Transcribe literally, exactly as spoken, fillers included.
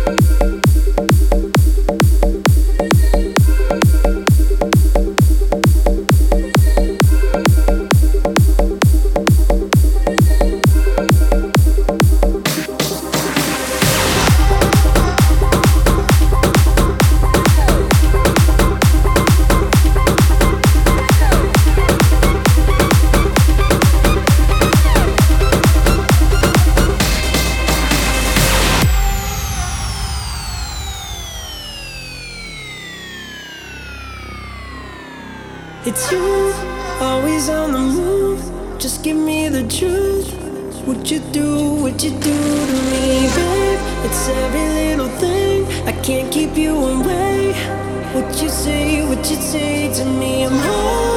It's you, always on the move. Just give me the truth. What you do, what you do to me, babe. It's every little thing. I can't keep you away. What you say, what you say to me, I'm home.